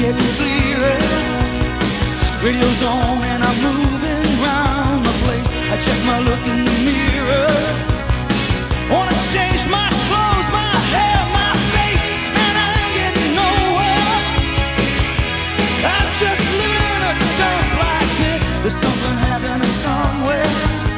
getting clearer. Radio's on and I'm moving round the place. I check my look in the mirror. Wanna change my clothes, my hair, my face, and I ain't getting nowhere. I'm just living in a dump like this. There's something happening somewhere.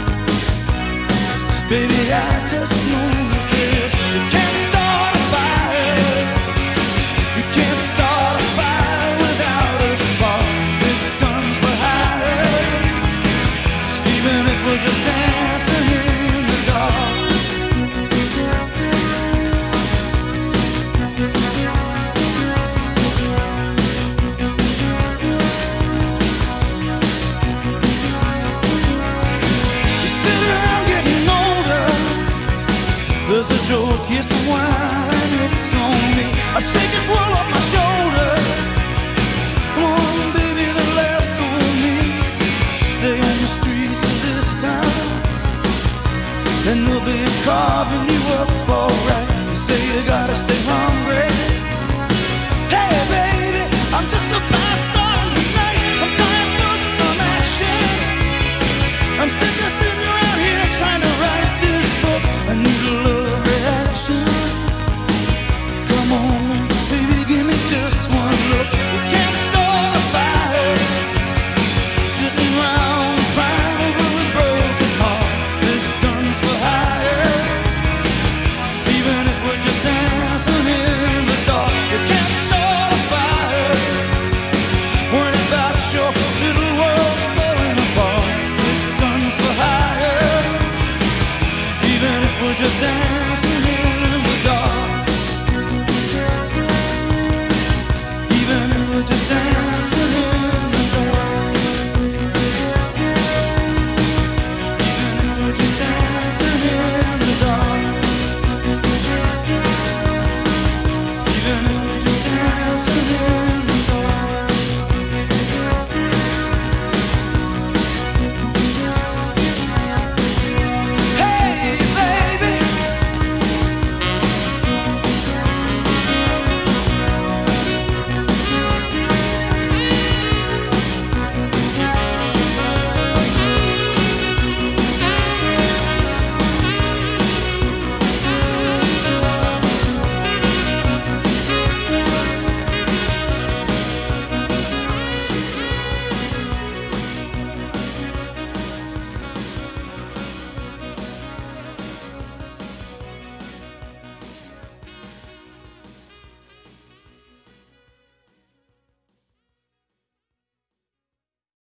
Baby, I just know that this. You can't start a fire. You can't start a fire without a spark. This gun's for hire. Even if we're just dancing in the dark. You sit around getting older. There's a joke here somewhere and it's on me. I shake this world off my shoulders. Come on, baby, the laugh's on me. Stay on the streets of this town, and they'll be carving you up alright. You say you gotta stay hungry. Hey, baby, I'm just a